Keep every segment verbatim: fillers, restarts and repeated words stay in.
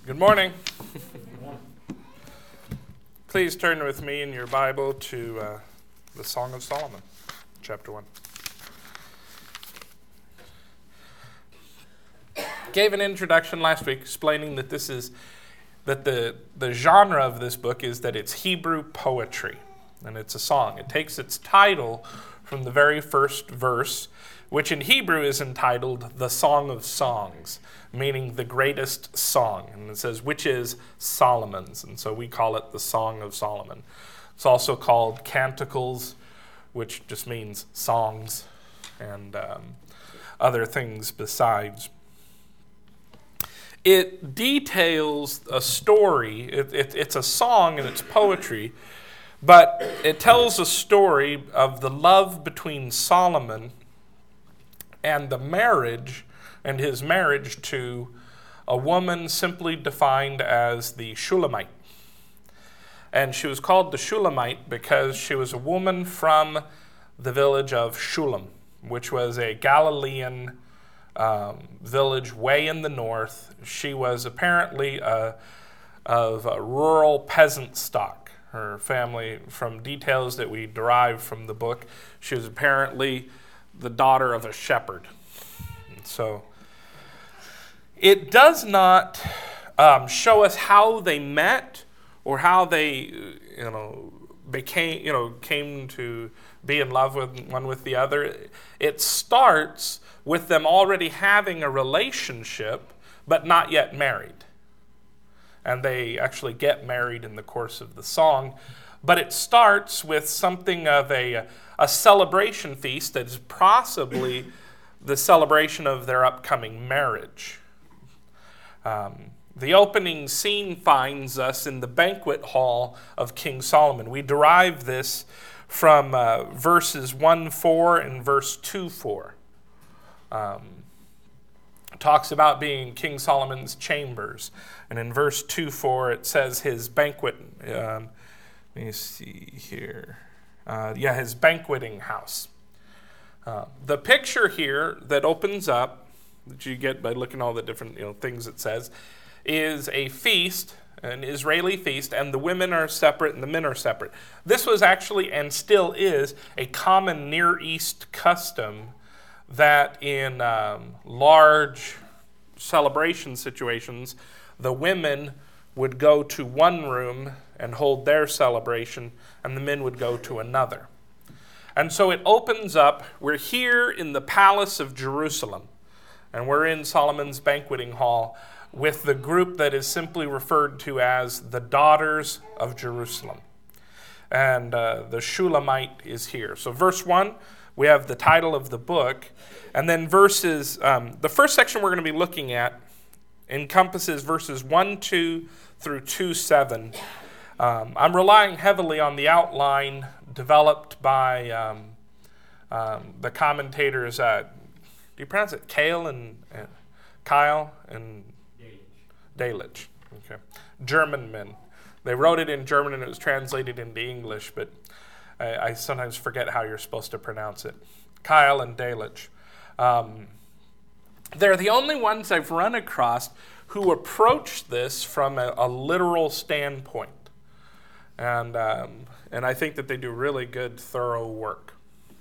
Good morning. Please turn with me in your Bible to uh, the Song of Solomon, chapter one. Gave an introduction last week explaining that this is that the the genre of this book is that it's Hebrew poetry, and it's a song. It takes its title from the very first verse, which in Hebrew is entitled the Song of Songs, meaning the greatest song. And it says, which is Solomon's. And so we call it the Song of Solomon. It's also called Canticles, which just means songs, and um, other things besides. It details a story. It, it, it's a song and it's poetry, but it tells a story of the love between Solomon and the marriage, and his marriage to a woman simply defined as the Shulamite. And she was called the Shulamite because she was a woman from the village of Shulam, which was a Galilean um, village way in the north. She was apparently a, of a rural peasant stock. Her family, from details that we derive from the book, she was apparently the daughter of a shepherd. And so it does not um, show us how they met or how they, you know, became, you know, came to be in love with one with the other. It starts with them already having a relationship, but not yet married. And they actually get married in the course of the song. But it starts with something of a, a celebration feast that is possibly the celebration of their upcoming marriage. Um, the opening scene finds us in the banquet hall of King Solomon. We derive this from uh, verses one four and verse two four. Um, it talks about being in King Solomon's chambers. And in verse two four it says his banquet, um, let me see here, uh, yeah, his banqueting house. Uh, the picture here that opens up, that you get by looking at all the different you know things it says, is a feast, an Israeli feast, and the women are separate and the men are separate. This was actually, and still is, a common Near East custom that in um, large celebration situations, the women would go to one room and hold their celebration, and the men would go to another. And so it opens up, we're here in the palace of Jerusalem, and we're in Solomon's banqueting hall with the group that is simply referred to as the daughters of Jerusalem. And uh, the Shulamite is here. So verse one, we have the title of the book, and then verses, um, the first section we're going to be looking at encompasses verses one, two through two, seven. Um, I'm relying heavily on the outline developed by um, um, the commentators. Uh, do you pronounce it Kale and uh, Kyle and Delitzsch? Okay, German men. They wrote it in German and it was translated into English, but I, I sometimes forget how you're supposed to pronounce it. Kyle and Delitzsch. Um, they're the only ones I've run across who approach this from a, a literal standpoint. And um, and I think that they do really good, thorough work.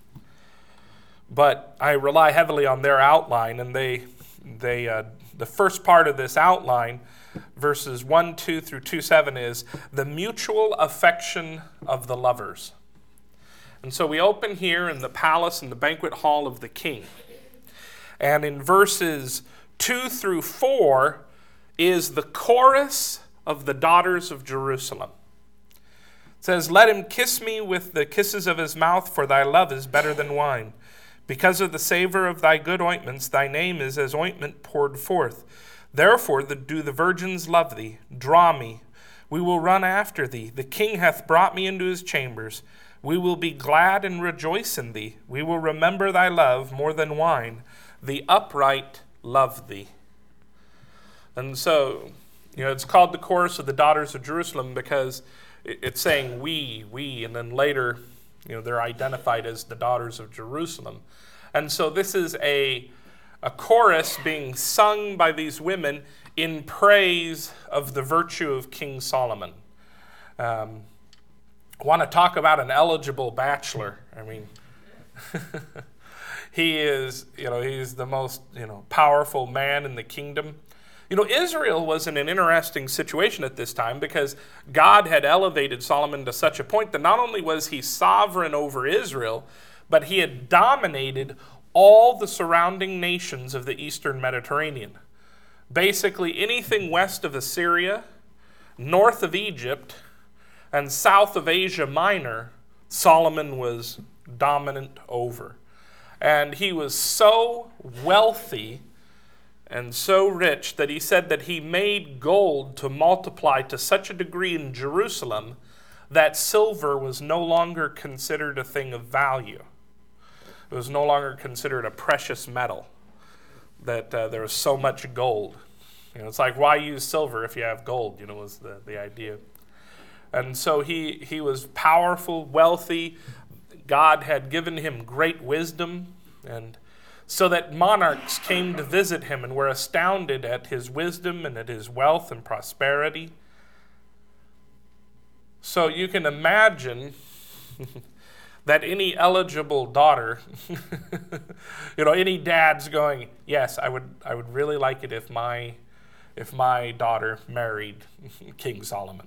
But I rely heavily on their outline, and they they uh, the first part of this outline, verses one, two through two, seven, is the mutual affection of the lovers. And so we open here in the palace in the banquet hall of the king. And in verses two through four is the chorus of the daughters of Jerusalem. It says, "Let him kiss me with the kisses of his mouth, for thy love is better than wine. Because of the savor of thy good ointments, thy name is as ointment poured forth. Therefore the, do the virgins love thee. Draw me. We will run after thee. The king hath brought me into his chambers. We will be glad and rejoice in thee. We will remember thy love more than wine. The upright love thee." And so, you know, it's called the chorus of the daughters of Jerusalem because it's saying we, we, and then later, you know, they're identified as the daughters of Jerusalem. And so this is a a chorus being sung by these women in praise of the virtue of King Solomon. Um, want to talk about an eligible bachelor? I mean, he is, you know, he's the most, you know, powerful man in the kingdom. You know, Israel was in an interesting situation at this time because God had elevated Solomon to such a point that not only was he sovereign over Israel, but he had dominated all the surrounding nations of the Eastern Mediterranean. Basically, anything west of Assyria, north of Egypt, and south of Asia Minor, Solomon was dominant over. And he was so wealthy and so rich that he said that he made gold to multiply to such a degree in Jerusalem that silver was no longer considered a thing of value. It was no longer considered a precious metal, that uh, there was so much gold. You know, it's like, why use silver if you have gold, you know, was the, the idea. And so he, he was powerful, wealthy. God had given him great wisdom, and so that monarchs came to visit him and were astounded at his wisdom and at his wealth and prosperity. So you can imagine that any eligible daughter, you know, any dad's going, yes, I would I would really like it if my if my daughter married King Solomon.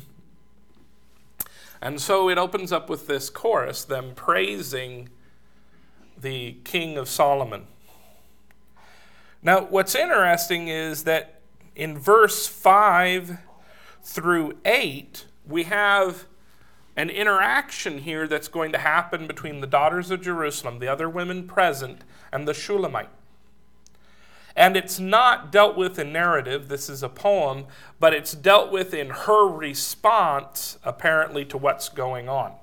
And so it opens up with this chorus, them praising the King of Solomon. Now, what's interesting is that in verse five through eight, we have an interaction here that's going to happen between the daughters of Jerusalem, the other women present, and the Shulamite. And it's not dealt with in narrative, this is a poem, but it's dealt with in her response, apparently, to what's going on.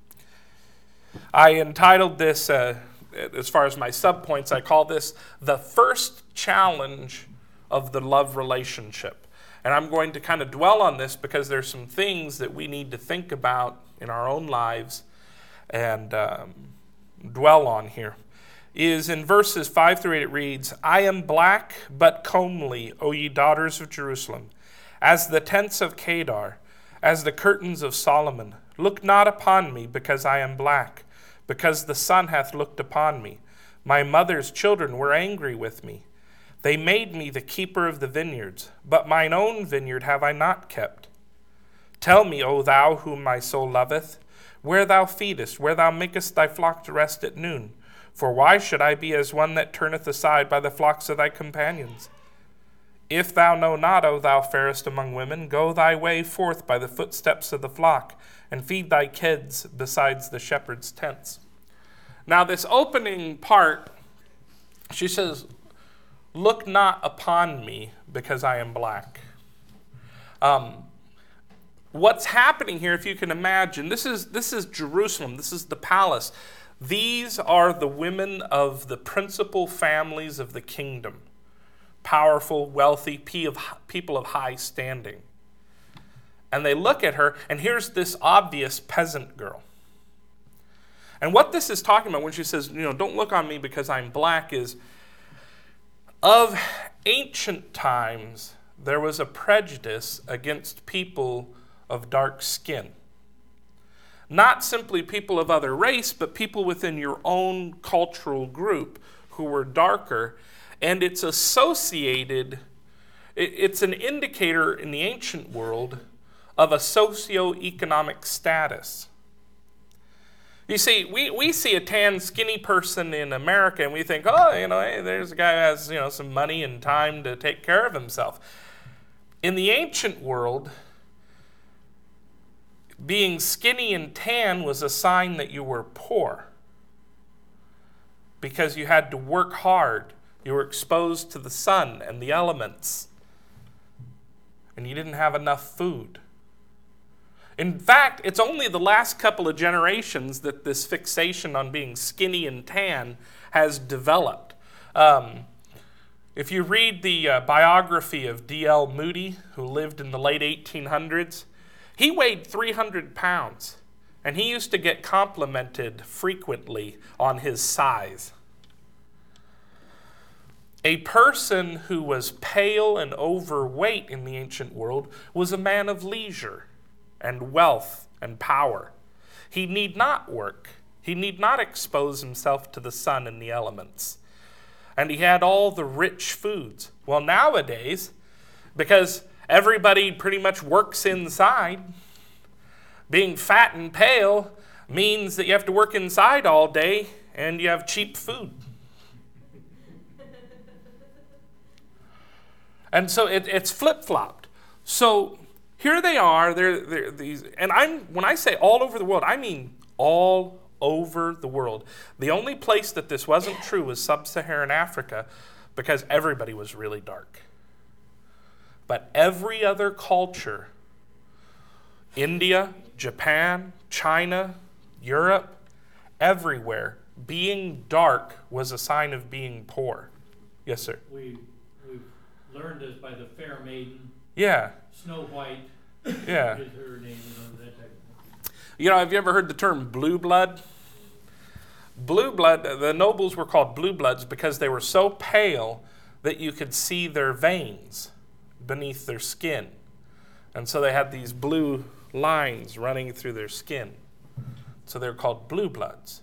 I entitled this, uh, as far as my subpoints, I call this the first challenge of the love relationship. And I'm going to kind of dwell on this because there's some things that we need to think about in our own lives and um, dwell on here. Is in verses five through eight, it reads, I am black but comely, O ye daughters of Jerusalem, as the tents of Kedar, as the curtains of Solomon. Look not upon me, because I am black, because the sun hath looked upon me. My mother's children were angry with me. They made me the keeper of the vineyards, but mine own vineyard have I not kept. Tell me, O thou whom my soul loveth, where thou feedest, where thou makest thy flock to rest at noon. For why should I be as one that turneth aside by the flocks of thy companions? If thou know not, O thou fairest among women, go thy way forth by the footsteps of the flock, and feed thy kids besides the shepherd's tents. Now this opening part, she says, look not upon me, because I am black. Um, what's happening here, if you can imagine, this is this is Jerusalem, this is the palace. These are the women of the principal families of the kingdom. Powerful, wealthy, people of high standing. And they look at her, and here's this obvious peasant girl. And what this is talking about when she says, you know, don't look on me because I'm black, is of ancient times, there was a prejudice against people of dark skin. Not simply people of other race, but people within your own cultural group who were darker. And it's associated, it's an indicator in the ancient world of a socioeconomic status. You see, we, we see a tan, skinny person in America and we think, oh, you know, hey, there's a guy who has, you know, some money and time to take care of himself. In the ancient world, being skinny and tan was a sign that you were poor because you had to work hard. You were exposed to the sun and the elements, and you didn't have enough food. In fact, it's only the last couple of generations that this fixation on being skinny and tan has developed. Um, if you read the uh, biography of D L Moody, who lived in the late eighteen hundreds, he weighed three hundred pounds, and he used to get complimented frequently on his size. A person who was pale and overweight in the ancient world was a man of leisure and wealth and power. He need not work. He need not expose himself to the sun and the elements. And he had all the rich foods. Well, nowadays, because everybody pretty much works inside, being fat and pale means that you have to work inside all day and you have cheap food. And so it, it's flip-flopped. So here they are. They're, they're these, and I'm when I say all over the world, I mean all over the world. The only place that this wasn't true was sub-Saharan Africa, because everybody was really dark. But every other culture, India, Japan, China, Europe, everywhere, being dark was a sign of being poor. Yes, sir. We we've learned this by the fair maiden. Yeah. Snow White. Yeah. Is her name, you know, that type of thing. You know, have you ever heard the term blue blood? Blue blood, the nobles were called blue bloods because they were so pale that you could see their veins beneath their skin. And so they had these blue lines running through their skin. So they're called blue bloods.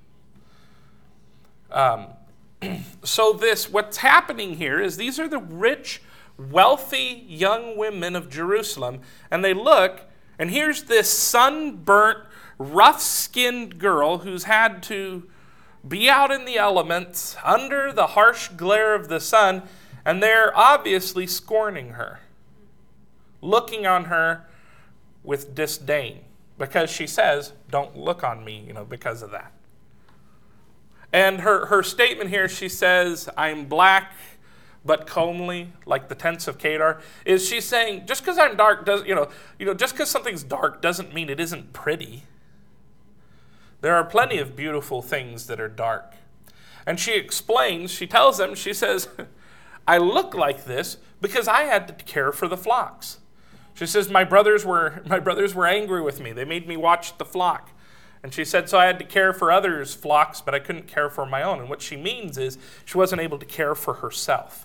Um, so this, what's happening here is these are the rich, wealthy young women of Jerusalem, and they look, and here's this sunburnt, rough-skinned girl who's had to be out in the elements under the harsh glare of the sun, and they're obviously scorning her, looking on her with disdain, because she says, don't look on me, you know, because of that. And her, her statement here, she says, I'm black but comely, like the tents of Kedar, is she's saying, just because I'm dark, does you know, you know, just because something's dark doesn't mean it isn't pretty. There are plenty of beautiful things that are dark. And she explains, she tells them, she says, I look like this because I had to care for the flocks. She says, my brothers were my brothers were angry with me. They made me watch the flock. And she said, so I had to care for others' flocks, but I couldn't care for my own. And what she means is she wasn't able to care for herself.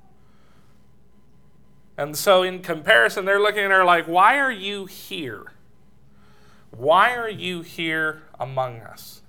And so in comparison, they're looking at her like, why are you here? Why are you here among us?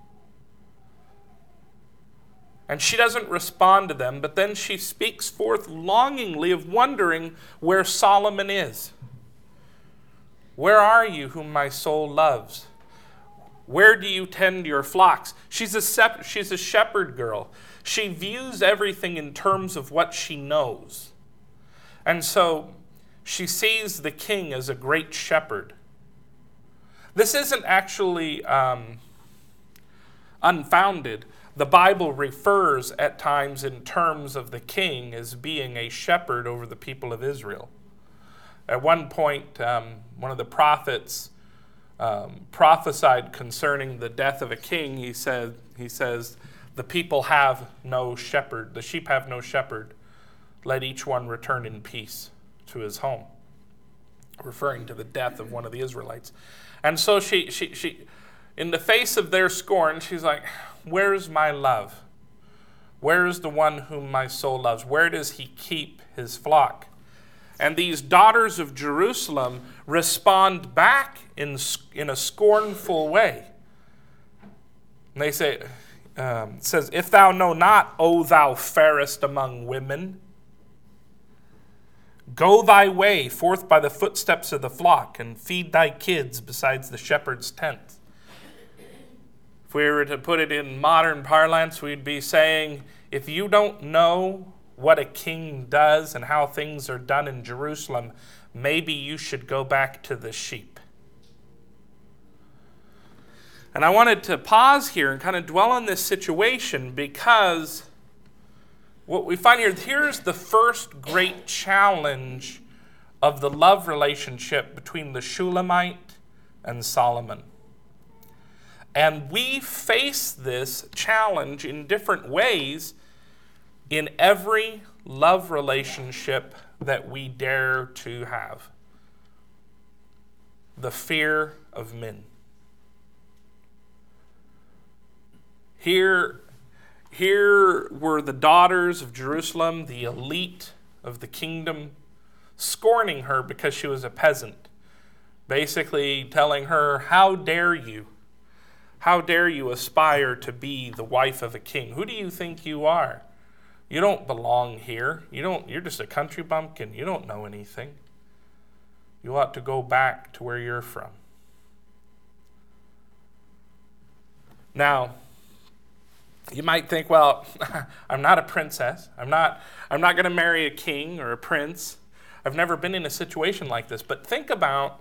And she doesn't respond to them, but then she speaks forth longingly of wondering where Solomon is. Where are you whom my soul loves? Where do you tend your flocks? She's a, sep- she's a shepherd girl. She views everything in terms of what she knows. And so she sees the king as a great shepherd. This isn't actually um, unfounded. The Bible refers at times in terms of the king as being a shepherd over the people of Israel. At one point, um, one of the prophets um, prophesied concerning the death of a king. He said, he says, the people have no shepherd. The sheep have no shepherd. Let each one return in peace to his home, referring to the death of one of the Israelites. And so she, she, she, in the face of their scorn, she's like, where's my love? Where is the one whom my soul loves? Where does he keep his flock? And these daughters of Jerusalem respond back in, in a scornful way. And they say, um, it says, if thou know not, O thou fairest among women, go thy way forth by the footsteps of the flock and feed thy kids besides the shepherd's tent. If we were to put it in modern parlance, we'd be saying, if you don't know what a king does and how things are done in Jerusalem, maybe you should go back to the sheep. And I wanted to pause here and kind of dwell on this situation because what we find here, here's the first great challenge of the love relationship between the Shulamite and Solomon. And we face this challenge in different ways in every love relationship that we dare to have. The fear of men. Here, Here were the daughters of Jerusalem, the elite of the kingdom, scorning her because she was a peasant. Basically telling her, how dare you? How dare you aspire to be the wife of a king? Who do you think you are? You don't belong here. You don't, you're just a country bumpkin. You don't know anything. You ought to go back to where you're from. Now, you might think, well, I'm not a princess. I'm not, I'm not going to marry a king or a prince. I've never been in a situation like this. But think about,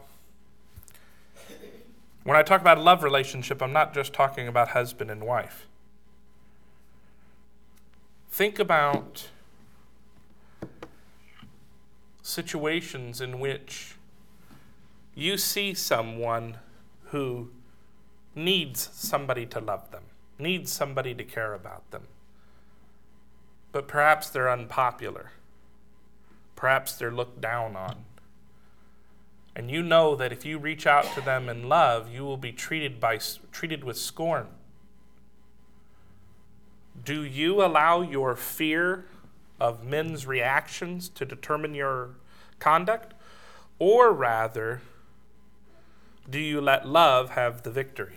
when I talk about a love relationship, I'm not just talking about husband and wife. Think about situations in which you see someone who needs somebody to love them, needs somebody to care about them. But perhaps they're unpopular. Perhaps they're looked down on. And you know that if you reach out to them in love, you will be treated by treated with scorn. Do you allow your fear of men's reactions to determine your conduct? Or rather, do you let love have the victory?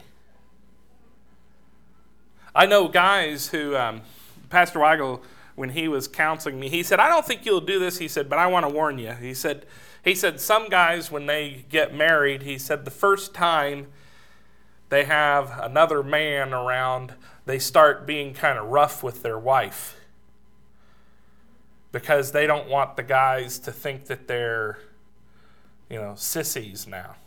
I know guys who, um, Pastor Weigel, when he was counseling me, he said, I don't think you'll do this, he said, but I want to warn you. He said, he said, some guys, when they get married, he said, the first time they have another man around, they start being kind of rough with their wife because they don't want the guys to think that they're, you know, sissies now.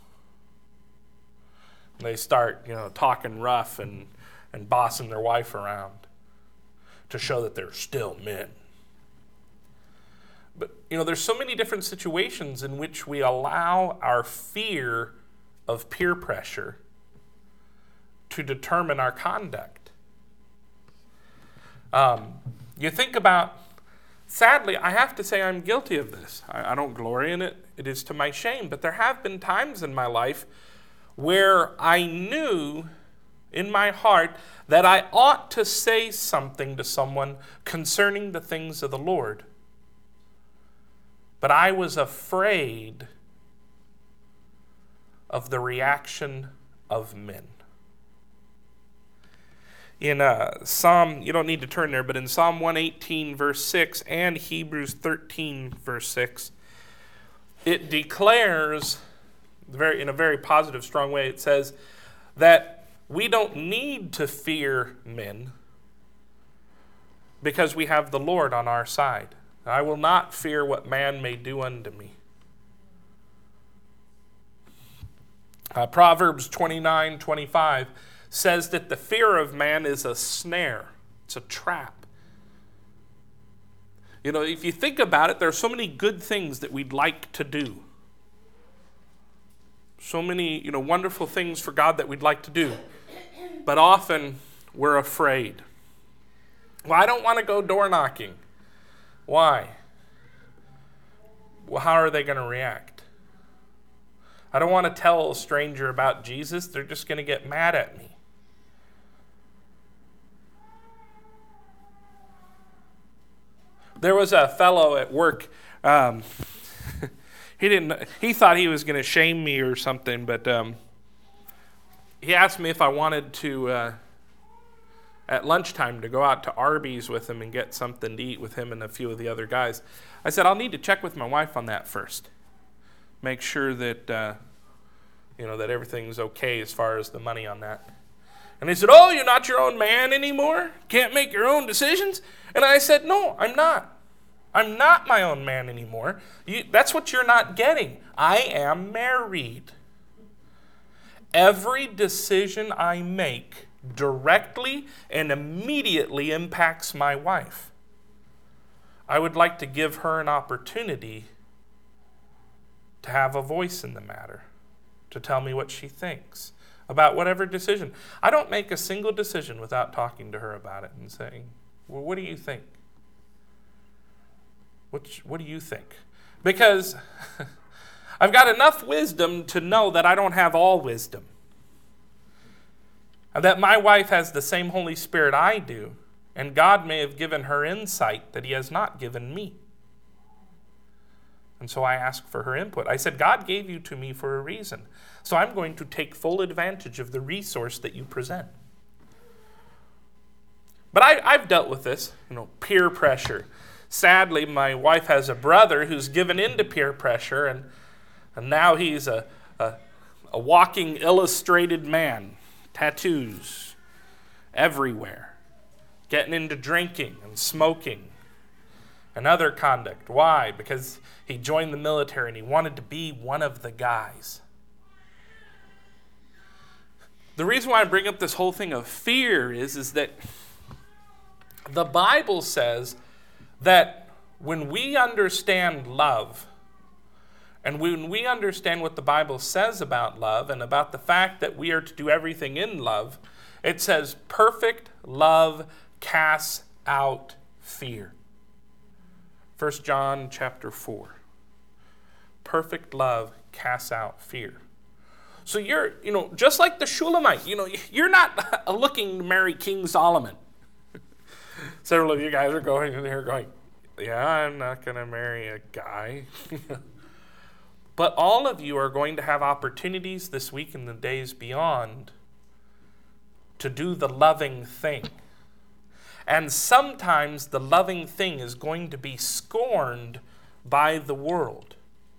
They start, you know, talking rough and, and bossing their wife around to show that they're still men. But, you know, there's so many different situations in which we allow our fear of peer pressure to determine our conduct. Um, you think about, sadly, I have to say I'm guilty of this. I, I don't glory in it. It is to my shame. But there have been times in my life where I knew in my heart that I ought to say something to someone concerning the things of the Lord. But I was afraid of the reaction of men. In uh, Psalm, you don't need to turn there, but in Psalm one eighteen, verse six, and Hebrews thirteen, verse six, it declares, very in a very positive, strong way, it says that we don't need to fear men because we have the Lord on our side. I will not fear what man may do unto me. Uh, Proverbs twenty-nine twenty-five says that the fear of man is a snare. It's a trap. You know, if you think about it, there are so many good things that we'd like to do. So many, you know, wonderful things for God that we'd like to do. But often we're afraid. Well, I don't want to go door knocking. Why? Well, how are they going to react? I don't want to tell a stranger about Jesus. They're just going to get mad at me. There was a fellow at work. Um, he didn't. He thought he was going to shame me or something, but um, he asked me if I wanted to, uh, at lunchtime, to go out to Arby's with him and get something to eat with him and a few of the other guys. I said, I'll need to check with my wife on that first. Make sure that, uh, you know, that everything's okay as far as the money on that. And he said, oh, you're not your own man anymore? Can't make your own decisions? And I said, no, I'm not. I'm not my own man anymore. You, that's what you're not getting. I am married. Every decision I make directly and immediately impacts my wife. I would like to give her an opportunity to have a voice in the matter, to tell me what she thinks about whatever decision. I don't make a single decision without talking to her about it and saying, well, what do you think? What, what do you think? Because I've got enough wisdom to know that I don't have all wisdom. And that my wife has the same Holy Spirit I do, And God may have given her insight that he has not given me. And so I asked for her input. I said, God gave you to me for a reason. So I'm going to take full advantage of the resource that you present. But I, I've dealt with this, you know, peer pressure. Sadly, my wife has a brother who's given into peer pressure, and, and now he's a, a, a walking illustrated man. Tattoos everywhere. Getting into drinking and smoking and other conduct. Why? Because he joined the military and he wanted to be one of the guys. The reason why I bring up this whole thing of fear is, is that the Bible says that when we understand love, and when we understand what the Bible says about love and about the fact that we are to do everything in love, it says perfect love casts out fear. First John chapter four. Perfect love casts out fear. So you're, you know, just like the Shulamite, you know, you're not looking to marry King Solomon. Several of you guys are going in here going, yeah, I'm not going to marry a guy. But all of you are going to have opportunities this week and the days beyond to do the loving thing. And sometimes the loving thing is going to be scorned by the world.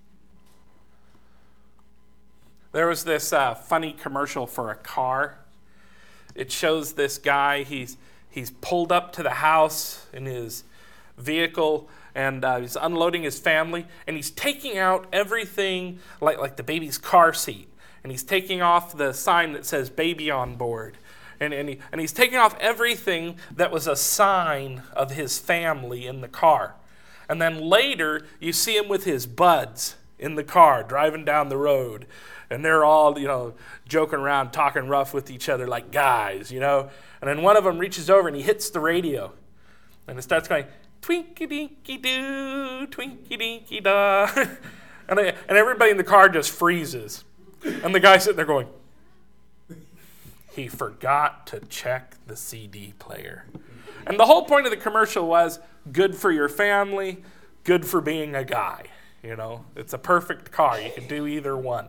There was this uh, funny commercial for a car. It shows this guy, he's he's pulled up to the house in his vehicle, and uh, he's unloading his family, and he's taking out everything, like, like the baby's car seat, and he's taking off the sign that says baby on board, and, and, he, and he's taking off everything that was a sign of his family in the car. And then later, you see him with his buds in the car, driving down the road, and they're all, you know, joking around, talking rough with each other like guys, you know. And then one of them reaches over and he hits the radio, and it starts going, twinky-dinky-doo, twinky-dinky-da. and, they, and everybody in the car just freezes. And the guy's sitting there going, he forgot to check the C D player. And the whole point of the commercial was good for your family, good for being a guy. You know, it's a perfect car. You can do either one.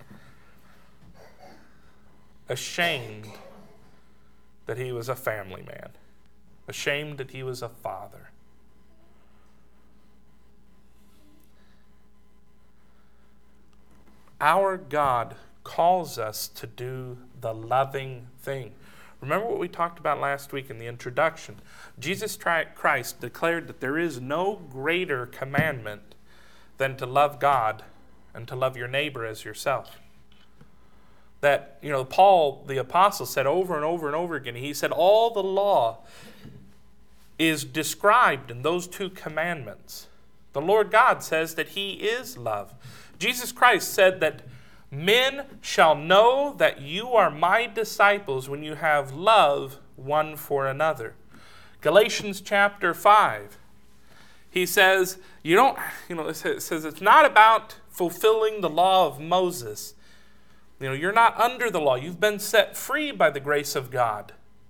Ashamed that he was a family man. Ashamed that he was a father. Our God calls us to do the loving thing. Remember what we talked about last week in the introduction. Jesus Christ declared that there is no greater commandment than to love God and to love your neighbor as yourself. That, you know, Paul, the apostle, said over and over and over again, he said all the law is described in those two commandments. The Lord God says that he is love. Jesus Christ said that men shall know that you are my disciples when you have love one for another. Galatians chapter five. He says, you don't, you know, it says it's not about fulfilling the law of Moses. You know, you're not under the law. You've been set free by the grace of God.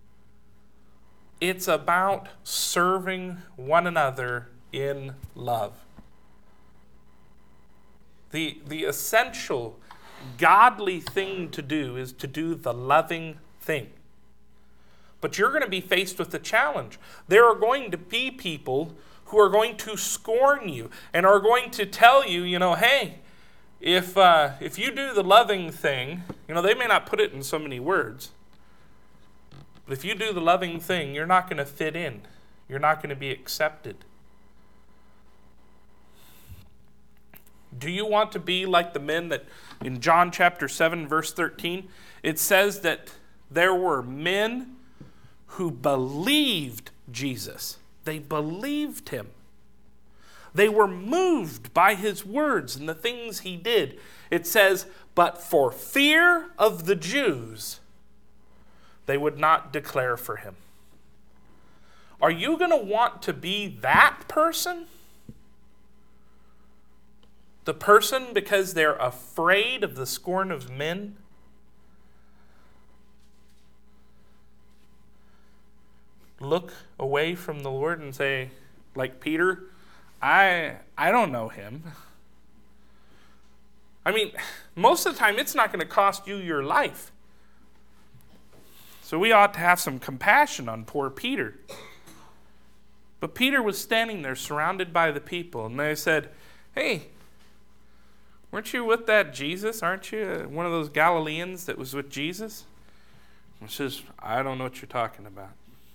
It's about serving one another in love. The, the essential godly thing to do is to do the loving thing. But you're going to be faced with a challenge. There are going to be people who are going to scorn you and are going to tell you, you know, hey, if uh, if you do the loving thing, you know, they may not put it in so many words, but if you do the loving thing, you're not going to fit in. You're not going to be accepted. Do you want to be like the men that in John chapter seven, verse thirteen, it says that there were men who believed Jesus. They believed him. They were moved by his words and the things he did. It says, but for fear of the Jews, they would not declare for him. Are you going to want to be that person? The person because they're afraid of the scorn of men? look away from the Lord and say, like Peter, I I don't know him. I mean, most of the time it's not going to cost you your life. So we ought to have some compassion on poor Peter. But Peter was standing there surrounded by the people, and they said, hey, weren't you with that Jesus? Aren't you one of those Galileans that was with Jesus? And he says, I don't know what you're talking about.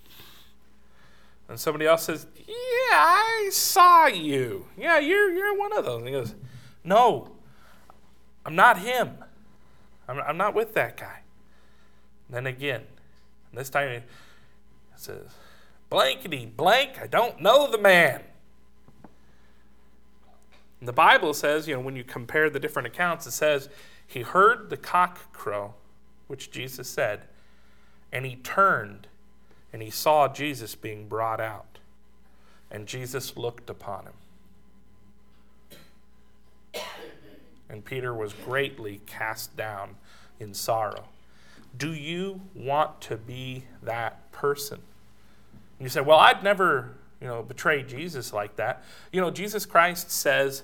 And somebody else says, yeah, I saw you. Yeah, you're you're one of those. And he goes, no, I'm not him. I'm, I'm not with that guy. And then again, and this time he says, blankety blank, I don't know the man. And the Bible says, you know, when you compare the different accounts, it says he heard the cock crow, which Jesus said, and he turned and he saw Jesus being brought out. And Jesus looked upon him. And Peter was greatly cast down in sorrow. Do you want to be that person? And you say, well, I'd never, you know, betray Jesus like that. You know, Jesus Christ says,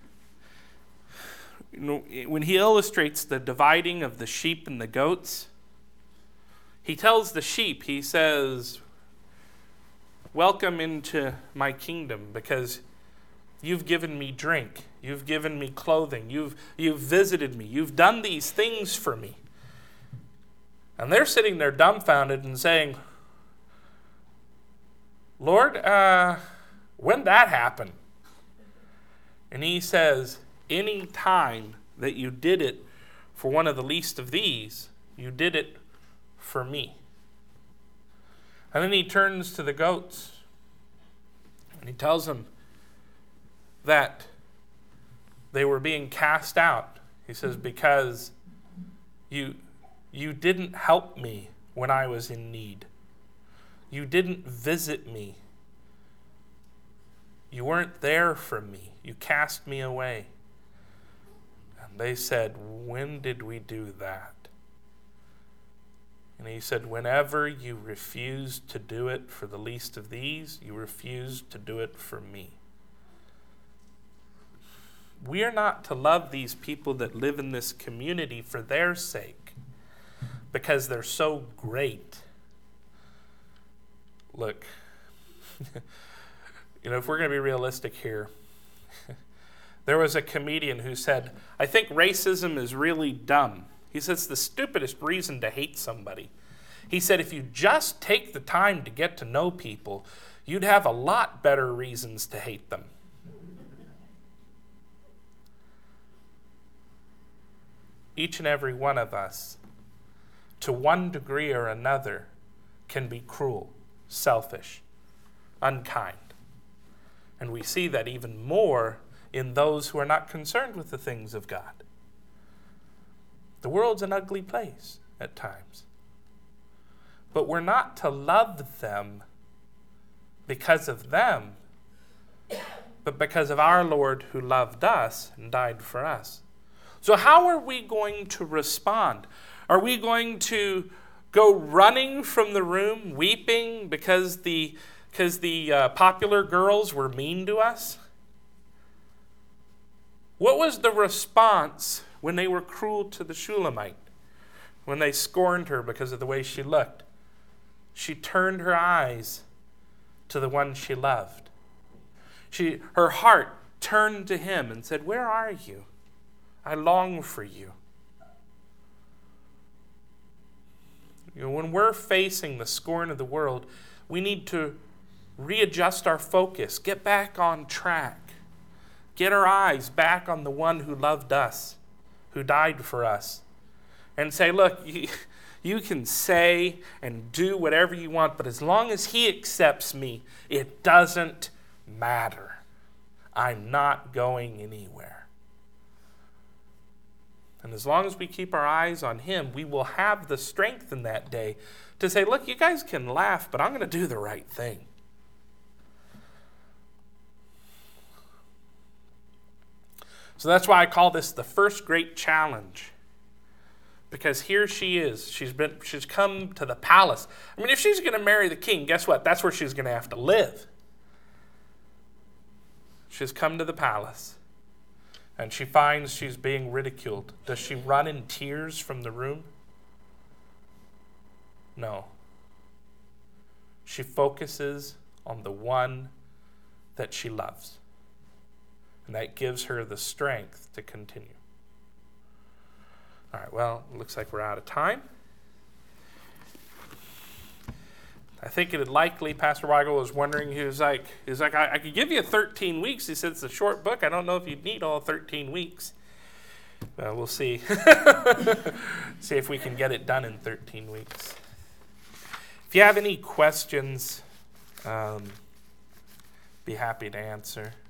you know, when he illustrates the dividing of the sheep and the goats, he tells the sheep, he says, welcome into my kingdom because you've given me drink, you've given me clothing, you've, you've visited me, you've done these things for me. And they're sitting there dumbfounded and saying, Lord, uh, when'd that happen? And he says, any time that you did it for one of the least of these, you did it for me. And then he turns to the goats and he tells them that they were being cast out. He says, because you, you didn't help me when I was in need. You didn't visit me. You weren't there for me. You cast me away. And they said, when did we do that? And he said, whenever you refused to do it for the least of these, you refused to do it for me. We are not to love these people that live in this community for their sake, because they're so great. Look, you know, if we're going to be realistic here, there was a comedian who said, I think racism is really dumb. He says it's the stupidest reason to hate somebody. He said if you just take the time to get to know people, you'd have a lot better reasons to hate them. Each and every one of us, to one degree or another, can be cruel, selfish, unkind. And we see that even more in those who are not concerned with the things of God. The world's an ugly place at times. But we're not to love them because of them, but because of our Lord who loved us and died for us. So how are we going to respond? Are we going to go running from the room, weeping because the, because the uh, popular girls were mean to us? What was the response when they were cruel to the Shulamite, when they scorned her because of the way she looked? She turned her eyes to the one she loved. She, her heart turned to him and said, where are you? I long for you. You know, when we're facing the scorn of the world, we need to readjust our focus, get back on track, get our eyes back on the one who loved us, who died for us, and say, look, you, you can say and do whatever you want, but as long as he accepts me, it doesn't matter. I'm not going anywhere. And as long as we keep our eyes on him, we will have the strength in that day to say, look, you guys can laugh, but I'm going to do the right thing. So that's why I call this the first great challenge. Because here she is. She's been she's come to the palace. I mean, if she's going to marry the king, guess what? That's where she's going to have to live. She's come to the palace, and she finds she's being ridiculed. Does she run in tears from the room? No. She focuses on the one that she loves. And that gives her the strength to continue. All right, well, it looks like we're out of time. I think it likely, Pastor Weigel was wondering, he was like, he was like I, I could give you thirteen weeks. He said it's a short book. I don't know if you'd need all thirteen weeks. Uh, we'll see. See if we can get it done in thirteen weeks. If you have any questions, um, be happy to answer.